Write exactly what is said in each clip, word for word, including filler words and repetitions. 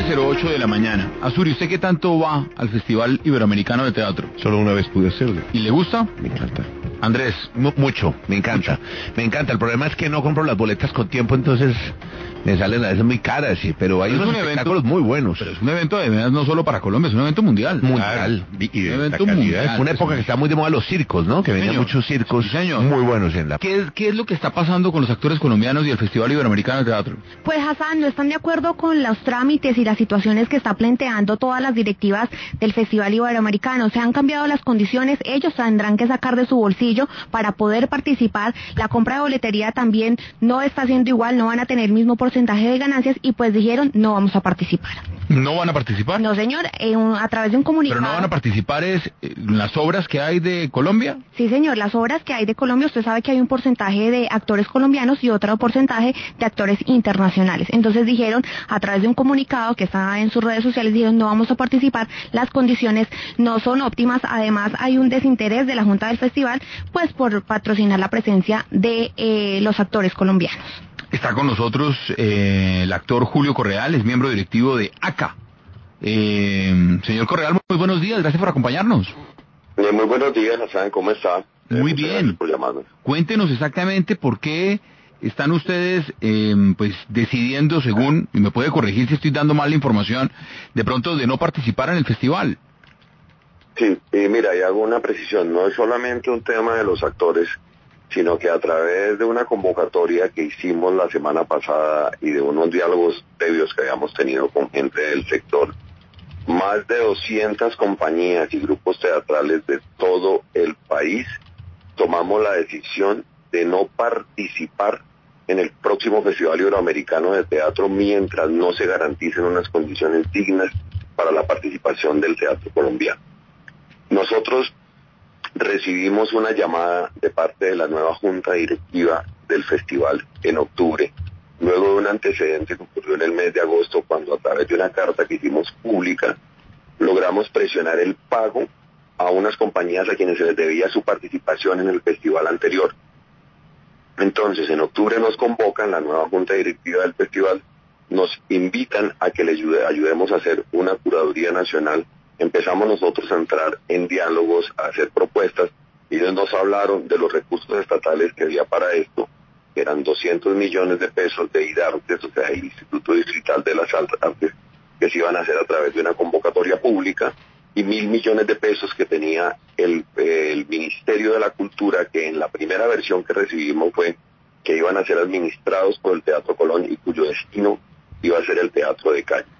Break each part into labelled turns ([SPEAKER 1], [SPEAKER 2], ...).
[SPEAKER 1] nueve cero ocho de la mañana. Azuri, ¿usted qué tanto va al Festival Iberoamericano de Teatro?
[SPEAKER 2] Solo una vez pude hacerlo.
[SPEAKER 1] ¿Y le gusta?
[SPEAKER 2] Me encanta.
[SPEAKER 1] Andrés.
[SPEAKER 2] M- mucho, me encanta. Mucho. Me encanta. El problema es que no compro las boletas con tiempo, entonces me salen a veces muy caras, sí, pero hay pero unos es un espectáculos evento, muy buenos.
[SPEAKER 1] Pero es un evento además no solo para Colombia, es un evento mundial.
[SPEAKER 2] Mundial.
[SPEAKER 1] Claro.
[SPEAKER 2] Y, y de
[SPEAKER 1] un evento
[SPEAKER 2] calidad.
[SPEAKER 1] mundial.
[SPEAKER 2] Es una época que está muy de moda los circos, ¿no? Que venían muchos circos
[SPEAKER 1] sí, señor.
[SPEAKER 2] muy buenos en la...
[SPEAKER 1] ¿Qué es, ¿Qué es lo que está pasando con los actores colombianos y el Festival Iberoamericano de Teatro?
[SPEAKER 3] Pues, Hassan, no están de acuerdo con los trámites y las situaciones que está planteando todas las directivas del Festival Iberoamericano. Se han cambiado las condiciones, ellos tendrán que sacar de su bolsillo para poder participar. La compra de boletería también no está siendo igual, no van a tener el mismo porcentaje de ganancias y pues dijeron, no vamos a participar.
[SPEAKER 1] ¿No van a participar?
[SPEAKER 3] No, señor, eh, un, a través de un comunicado.
[SPEAKER 1] ¿Pero no van a participar es en las obras que hay de Colombia?
[SPEAKER 3] Sí, señor, las obras que hay de Colombia, usted sabe que hay un porcentaje de actores colombianos y otro porcentaje de actores internacionales. Entonces dijeron, a través de un comunicado que está en sus redes sociales, dijeron, no vamos a participar, las condiciones no son óptimas, además hay un desinterés de la Junta del Festival, pues por patrocinar la presencia de eh, los actores colombianos.
[SPEAKER 1] Está con nosotros eh, el actor Julio Correal, es miembro directivo de A C A. Eh, señor Correal, muy buenos días, gracias por acompañarnos.
[SPEAKER 4] Eh, muy buenos días, Hassan, ¿cómo está?
[SPEAKER 1] Muy
[SPEAKER 4] eh,
[SPEAKER 1] bien.
[SPEAKER 4] Por llamarnos.
[SPEAKER 1] Cuéntenos exactamente por qué están ustedes eh, pues decidiendo, según, y me puede corregir si estoy dando mal la información, de pronto de no participar en el festival.
[SPEAKER 4] Sí, y mira, y hago una precisión, no es solamente un tema de los actores, sino que a través de una convocatoria que hicimos la semana pasada y de unos diálogos previos que habíamos tenido con gente del sector, más de doscientas compañías y grupos teatrales de todo el país tomamos la decisión de no participar en el próximo Festival Iberoamericano de Teatro mientras no se garanticen unas condiciones dignas para la participación del teatro colombiano. Nosotros recibimos una llamada de parte de la nueva junta directiva del festival en octubre, luego de un antecedente que ocurrió en el mes de agosto, cuando a través de una carta que hicimos pública, logramos presionar el pago a unas compañías a quienes se les debía su participación en el festival anterior. Entonces, en octubre nos convocan, la nueva junta directiva del festival, nos invitan a que les ayude, ayudemos a hacer una curaduría nacional. Empezamos nosotros a entrar en diálogos, a hacer propuestas, y ellos nos hablaron de los recursos estatales que había para esto, que eran doscientos millones de pesos de IDARTES, o sea, el Instituto Distrital de las Artes, que se iban a hacer a través de una convocatoria pública, y mil millones de pesos que tenía el, el Ministerio de la Cultura, que en la primera versión que recibimos fue que iban a ser administrados por el Teatro Colón y cuyo destino iba a ser el Teatro de Calle.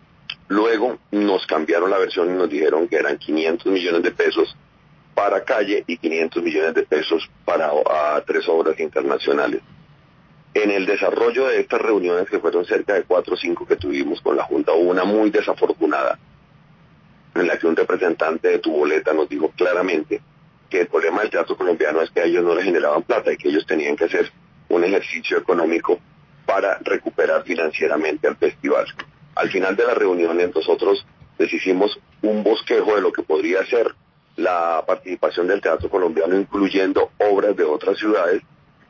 [SPEAKER 4] Luego nos cambiaron la versión y nos dijeron que eran quinientos millones de pesos para Calle y quinientos millones de pesos para a, tres obras internacionales. En el desarrollo de estas reuniones, que fueron cerca de cuatro o cinco que tuvimos con la Junta, hubo una muy desafortunada, en la que un representante de Tu Boleta nos dijo claramente que el problema del teatro colombiano es que a ellos no les generaban plata y que ellos tenían que hacer un ejercicio económico para recuperar financieramente al festival. Al final de las reuniones nosotros les hicimos un bosquejo de lo que podría ser la participación del teatro colombiano, incluyendo obras de otras ciudades,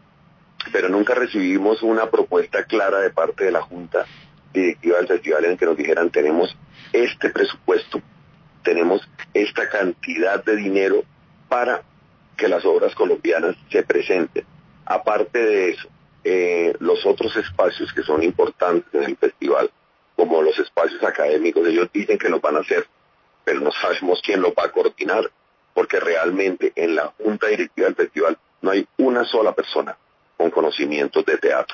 [SPEAKER 4] pero nunca recibimos una propuesta clara de parte de la Junta Directiva del Festival en que nos dijeran: tenemos este presupuesto, tenemos esta cantidad de dinero para que las obras colombianas se presenten. Aparte de eso, eh, los otros espacios que son importantes en el festival, como los espacios académicos, ellos dicen que los van a hacer, pero no sabemos quién los va a coordinar, porque realmente en la Junta Directiva del Festival no hay una sola persona con conocimientos de teatro.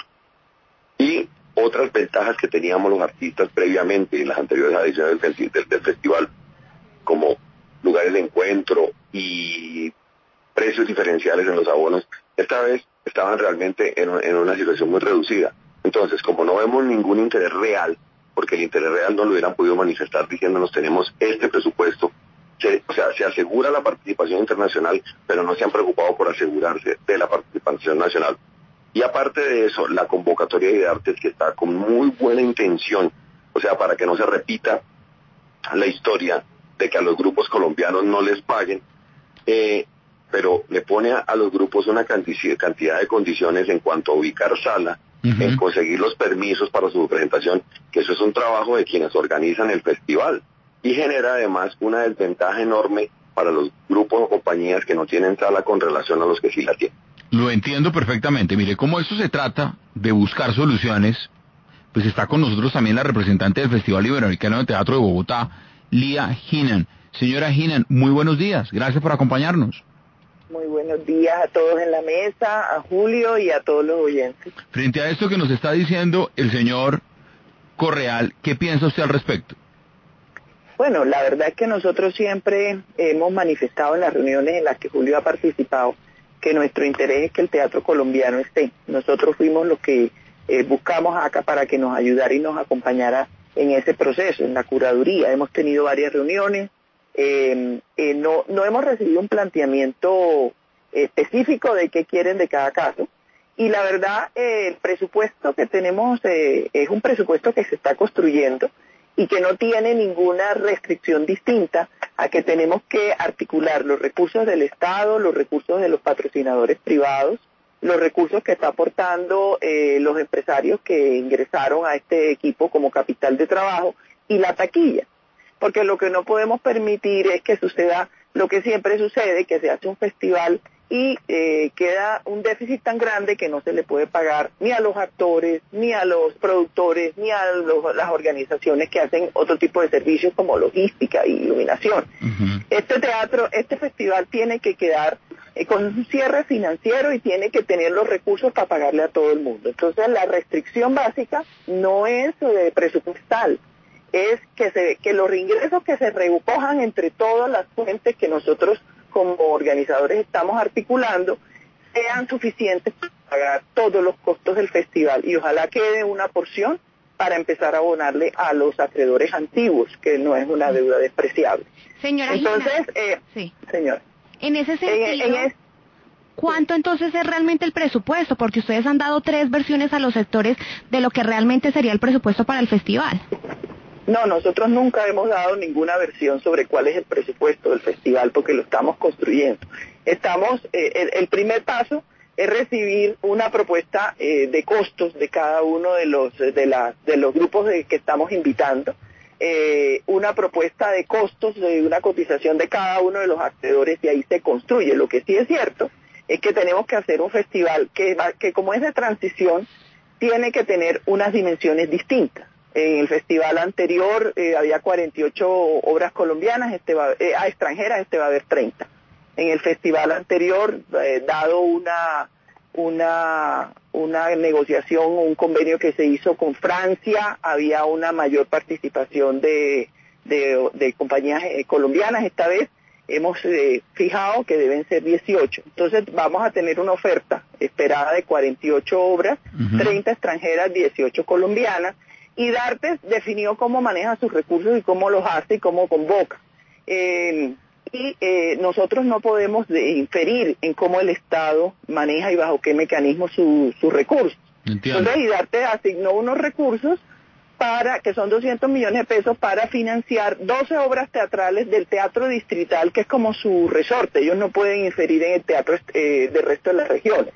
[SPEAKER 4] Y otras ventajas que teníamos los artistas previamente en las anteriores ediciones del, del, del festival, como lugares de encuentro y precios diferenciales en los abonos, esta vez estaban realmente en, en una situación muy reducida. Entonces, como no vemos ningún interés real, porque el interés real no lo hubieran podido manifestar diciéndonos: tenemos este presupuesto, se, o sea, se asegura la participación internacional, pero no se han preocupado por asegurarse de la participación nacional. Y aparte de eso, la convocatoria de artes, que está con muy buena intención, o sea, para que no se repita la historia de que a los grupos colombianos no les paguen, eh, pero le pone a, a los grupos una cantidad de condiciones en cuanto a ubicar sala, uh-huh. en conseguir los permisos para su presentación, que eso es un trabajo de quienes organizan el festival, y genera además una desventaja enorme para los grupos o compañías que no tienen sala con relación a los que sí la tienen.
[SPEAKER 1] Lo entiendo perfectamente. Mire, como esto se trata de buscar soluciones, pues está con nosotros también la representante del Festival Iberoamericano de Teatro de Bogotá, Lía Heenan. Señora Heenan, muy buenos días. Gracias por acompañarnos.
[SPEAKER 5] Muy buenos días a todos en la mesa, a Julio y a todos los oyentes.
[SPEAKER 1] Frente a esto que nos está diciendo el señor Correal, ¿qué piensa usted al respecto?
[SPEAKER 5] Bueno, la verdad es que nosotros siempre hemos manifestado en las reuniones en las que Julio ha participado que nuestro interés es que el teatro colombiano esté. Nosotros fuimos los que eh, buscamos acá para que nos ayudara y nos acompañara en ese proceso, en la curaduría. Hemos tenido varias reuniones, eh, eh, no, no hemos recibido un planteamiento específico de qué quieren de cada caso, y la verdad eh, el presupuesto que tenemos eh, es un presupuesto que se está construyendo y que no tiene ninguna restricción distinta a que tenemos que articular los recursos del Estado, los recursos de los patrocinadores privados, los recursos que está aportando eh, los empresarios que ingresaron a este equipo como capital de trabajo y la taquilla. Porque lo que no podemos permitir es que suceda lo que siempre sucede, que se hace un festival y eh, queda un déficit tan grande que no se le puede pagar ni a los actores, ni a los productores, ni a los, las organizaciones que hacen otro tipo de servicios como logística y iluminación. Uh-huh. Este teatro, este festival tiene que quedar eh, con un cierre financiero y tiene que tener los recursos para pagarle a todo el mundo. Entonces la restricción básica no es eh, presupuestal, es que, se, que los ingresos que se recojan entre todas las fuentes que nosotros como organizadores estamos articulando sean suficientes para pagar todos los costos del festival, y ojalá quede una porción para empezar a abonarle a los acreedores antiguos, que no es una deuda despreciable.
[SPEAKER 3] Señora
[SPEAKER 5] entonces, eh,
[SPEAKER 3] sí.
[SPEAKER 5] señora,
[SPEAKER 3] en ese sentido,
[SPEAKER 5] en, en es,
[SPEAKER 3] ¿cuánto entonces es realmente el presupuesto? Porque ustedes han dado tres versiones a los sectores de lo que realmente sería el presupuesto para el festival.
[SPEAKER 5] No, nosotros nunca hemos dado ninguna versión sobre cuál es el presupuesto del festival, porque lo estamos construyendo. Estamos, eh, el, el primer paso es recibir una propuesta eh, de costos de cada uno de los de, la, de los grupos de, que estamos invitando, eh, una propuesta de costos, de una cotización de cada uno de los acreedores, y ahí se construye. Lo que sí es cierto es que tenemos que hacer un festival que, va, que como es de transición, tiene que tener unas dimensiones distintas. En el festival anterior eh, había cuarenta y ocho obras colombianas, este va, eh, a extranjeras, este va a haber treinta. En el festival anterior, eh, dado una, una, una negociación, un convenio que se hizo con Francia, había una mayor participación de, de, de compañías eh, colombianas. Esta vez hemos eh, fijado que deben ser dieciocho. Entonces vamos a tener una oferta esperada de cuarenta y ocho obras, uh-huh. treinta extranjeras, dieciocho colombianas. Y Dartes definió cómo maneja sus recursos y cómo los hace y cómo convoca. Eh, y eh, nosotros no podemos de inferir en cómo el Estado maneja y bajo qué mecanismo sus su recursos.
[SPEAKER 1] Entiendo.
[SPEAKER 5] Entonces, Dartes asignó unos recursos para que son doscientos millones de pesos para financiar doce obras teatrales del Teatro Distrital, que es como su resorte. Ellos no pueden inferir en el teatro eh, del resto de las regiones.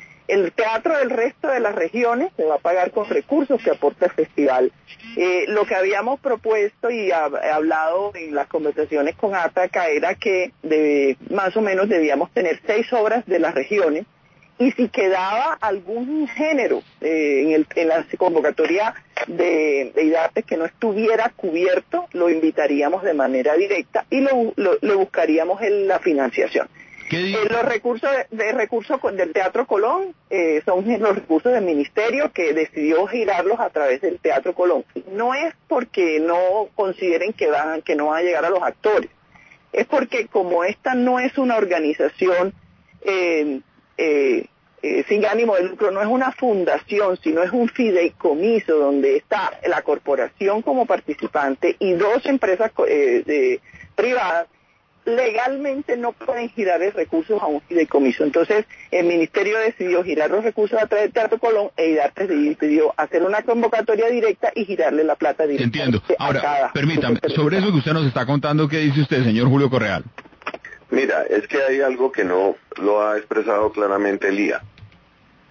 [SPEAKER 5] El teatro del resto de las regiones se va a pagar con recursos que aporta el festival. Eh, lo que habíamos propuesto y ha, hablado en las conversaciones con Ataca era que de, más o menos debíamos tener seis obras de las regiones, y si quedaba algún género eh, en, el, en la convocatoria de, de IDARTES que no estuviera cubierto, lo invitaríamos de manera directa y lo, lo, lo buscaríamos en la financiación. Eh, los recursos de, de recursos del Teatro Colón eh, son los recursos del ministerio, que decidió girarlos a través del Teatro Colón. No es porque no consideren que van que no van a llegar a los actores, es porque como esta no es una organización eh, eh, eh, sin ánimo de lucro, no es una fundación, sino es un fideicomiso donde está la corporación como participante y dos empresas eh, de, privadas, legalmente no pueden girar los recursos a un fideicomiso. Entonces el ministerio decidió girar los recursos a través del Teatro Colón, e IDARTES decidió hacer una convocatoria directa y girarle la plata directa.
[SPEAKER 1] Entiendo. Ahora, permítame, sobre eso que usted nos está contando, ¿qué dice usted, señor Julio Correal?
[SPEAKER 4] Mira, es que hay algo que no lo ha expresado claramente Lía.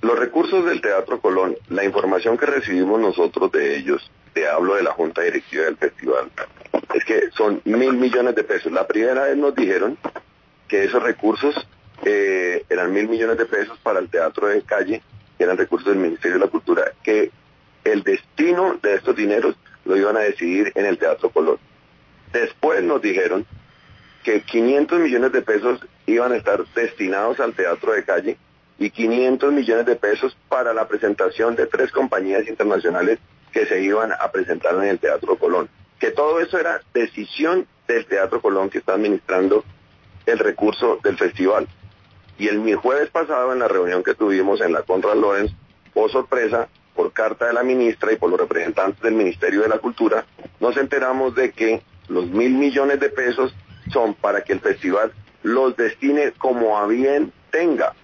[SPEAKER 4] los recursos del Teatro Colón, la información que recibimos nosotros de ellos, te hablo de la Junta Directiva del Festival, es que son mil millones de pesos. La primera vez nos dijeron que esos recursos eh, eran mil millones de pesos para el teatro de calle, que eran recursos del Ministerio de la Cultura, que el destino de estos dineros lo iban a decidir en el Teatro Colón. Después nos dijeron que quinientos millones de pesos iban a estar destinados al teatro de calle y quinientos millones de pesos para la presentación de tres compañías internacionales que se iban a presentar en el Teatro Colón. Que todo eso era decisión del Teatro Colón, que está administrando el recurso del festival. Y el jueves pasado, en la reunión que tuvimos en la Conrad Lorenz, por sorpresa, por carta de la ministra y por los representantes del Ministerio de la Cultura, nos enteramos de que los mil millones de pesos son para que el festival los destine como a bien tenga.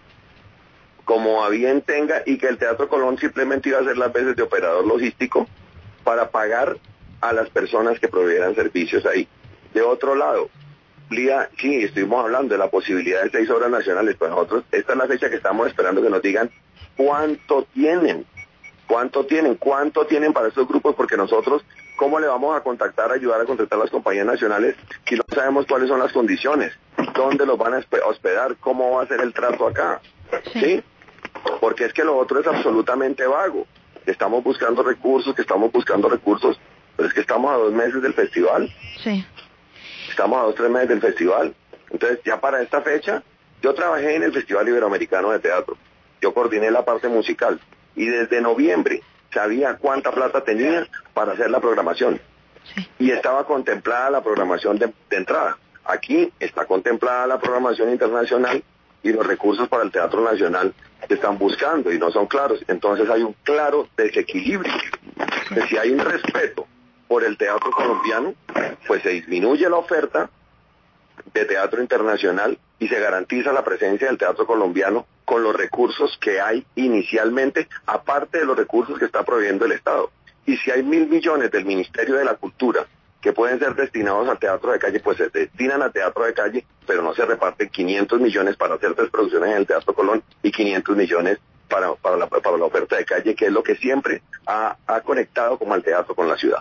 [SPEAKER 4] como a bien tenga, y que el Teatro Colón simplemente iba a hacer las veces de operador logístico para pagar a las personas que proveyeran servicios ahí. De otro lado, Lía, sí, estuvimos hablando de la posibilidad de seis obras nacionales, pero nosotros, esta es la fecha que estamos esperando que nos digan cuánto tienen, cuánto tienen, cuánto tienen para estos grupos, porque nosotros, ¿cómo le vamos a contactar, ayudar a contratar a las compañías nacionales si no sabemos cuáles son las condiciones? ¿Dónde los van a hospedar? ¿Cómo va a ser el trato acá? ¿Sí? ¿Sí? Porque es que lo otro es absolutamente vago. Que estamos buscando recursos, que estamos buscando recursos, pero es que estamos a dos meses del festival.
[SPEAKER 3] Sí.
[SPEAKER 4] Estamos a dos, tres meses del festival. Entonces, ya para esta fecha, yo trabajé en el Festival Iberoamericano de Teatro. Yo coordiné la parte musical. Y desde noviembre sabía cuánta plata tenía para hacer la programación. Sí. Y estaba contemplada la programación de, de entrada. Aquí está contemplada la programación internacional y los recursos para el Teatro Nacional se están buscando y no son claros. Entonces hay un claro desequilibrio. Que si hay un respeto por el teatro colombiano, pues se disminuye la oferta de teatro internacional y se garantiza la presencia del teatro colombiano con los recursos que hay inicialmente, aparte de los recursos que está proveyendo el Estado. Y si hay mil millones del Ministerio de la Cultura que pueden ser destinados al teatro de calle, pues se destinan al teatro de calle, pero no se reparten quinientos millones para hacer tres producciones en el Teatro Colón y quinientos millones para, para, la, para la oferta de calle, que es lo que siempre ha, ha conectado como al teatro con la ciudad.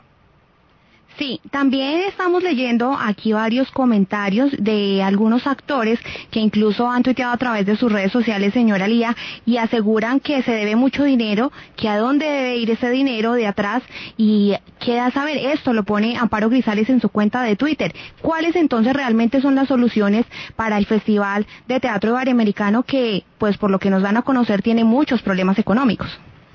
[SPEAKER 3] Sí, también estamos leyendo aquí varios comentarios de algunos actores que incluso han tuiteado a través de sus redes sociales, señora Lía, y aseguran que se debe mucho dinero, que a dónde debe ir ese dinero de atrás, y queda saber, esto lo pone Amparo Grisales en su cuenta de Twitter. ¿Cuáles entonces realmente son las soluciones para el Festival de Teatro Iberoamericano que, pues por lo que nos dan a conocer, tiene muchos problemas económicos?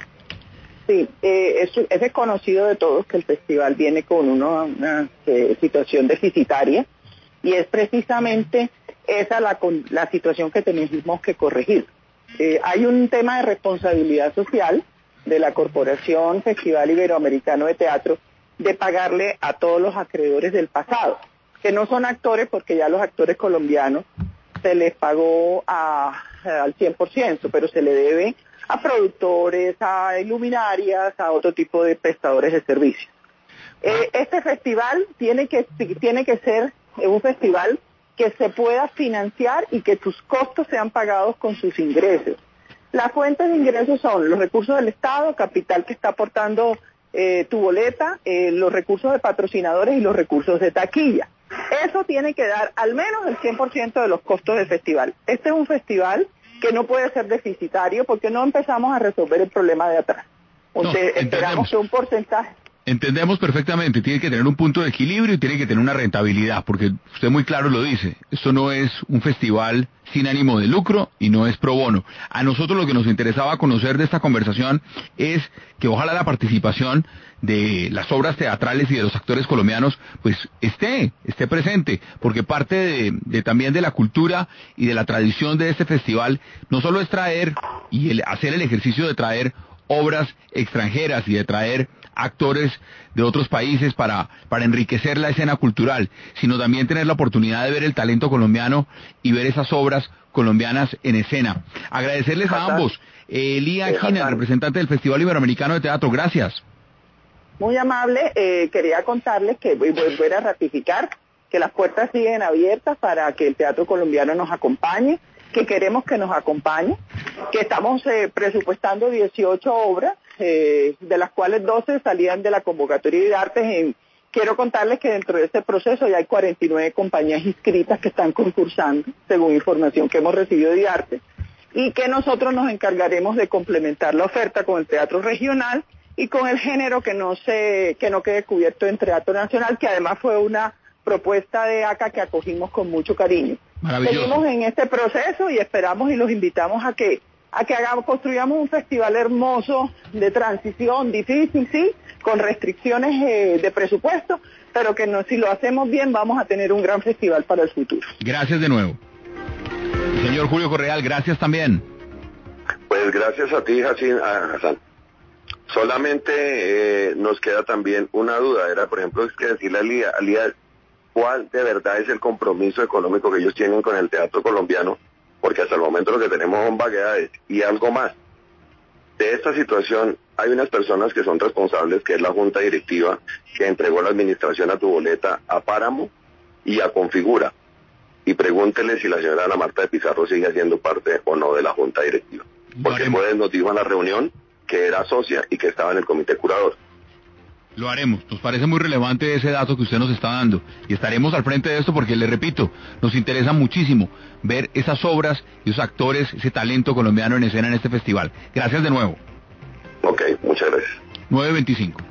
[SPEAKER 5] Sí, eh, es, es conocido de todos que el festival viene con una, una eh, situación deficitaria y es precisamente esa la, la situación que tenemos que corregir. Eh, hay un tema de responsabilidad social de la Corporación Festival Iberoamericano de Teatro de pagarle a todos los acreedores del pasado, que no son actores porque ya los actores colombianos se les pagó a, al cien por ciento, pero se le debe a productores, a iluminarias, a otro tipo de prestadores de servicios. Eh, este festival tiene que, tiene que ser un festival que se pueda financiar y que sus costos sean pagados con sus ingresos. Las fuentes de ingresos son los recursos del Estado, capital que está aportando eh, tu boleta, eh, los recursos de patrocinadores y los recursos de taquilla. Eso tiene que dar al menos el cien por ciento de los costos del festival. Este es un festival que no puede ser deficitario porque no empezamos a resolver el problema de atrás. Entonces, no, esperamos que un porcentaje...
[SPEAKER 1] Entendemos perfectamente, tiene que tener un punto de equilibrio y tiene que tener una rentabilidad, porque usted muy claro lo dice, esto no es un festival sin ánimo de lucro y no es pro bono. A nosotros lo que nos interesaba conocer de esta conversación es que ojalá la participación de las obras teatrales y de los actores colombianos pues esté, esté presente, porque parte de, de también de la cultura y de la tradición de este festival no solo es traer y el, hacer el ejercicio de traer obras extranjeras y de traer actores de otros países para, para enriquecer la escena cultural, sino también tener la oportunidad de ver el talento colombiano y ver esas obras colombianas en escena. Agradecerles a ambos. Eh, Lía Hinan, representante del Festival Iberoamericano de Teatro, gracias.
[SPEAKER 5] Muy amable, eh, quería contarles que voy, voy, voy a ratificar que las puertas siguen abiertas para que el teatro colombiano nos acompañe. que queremos que nos acompañe, que estamos eh, presupuestando dieciocho obras, eh, de las cuales doce salían de la convocatoria de IDARTES. En, quiero contarles que dentro de este proceso ya hay cuarenta y nueve compañías inscritas que están concursando, según información que hemos recibido de IDARTES, y que nosotros nos encargaremos de complementar la oferta con el teatro regional y con el género que no se, que no quede cubierto en teatro nacional, que además fue una propuesta de ACA que acogimos con mucho cariño. Seguimos en este proceso y esperamos y los invitamos a que a que hagamos, construyamos un festival hermoso de transición, difícil, sí, con restricciones eh, de presupuesto, pero que no, si lo hacemos bien vamos a tener un gran festival para el futuro.
[SPEAKER 1] Gracias de nuevo. Señor Julio Correal, gracias también.
[SPEAKER 4] Pues gracias a ti, Hassan. Solamente eh, nos queda también una duda, era por ejemplo es que decirle a Lía, a Lía, ¿cuál de verdad es el compromiso económico que ellos tienen con el teatro colombiano? Porque hasta el momento lo que tenemos son vaguedades y algo más. De esta situación hay unas personas que son responsables, que es la junta directiva que entregó la administración a tu boleta a Páramo y a Configura. Y pregúntele si la señora Ana Marta de Pizarro sigue siendo parte o no de la junta directiva. Porque el jueves nos dijo en la reunión que era socia y que estaba en el comité curador.
[SPEAKER 1] Lo haremos, nos parece muy relevante ese dato que usted nos está dando y estaremos al frente de esto porque, le repito, nos interesa muchísimo ver esas obras y esos actores, ese talento colombiano en escena en este festival. Gracias de nuevo.
[SPEAKER 4] Ok, muchas gracias.
[SPEAKER 1] nueve veinticinco.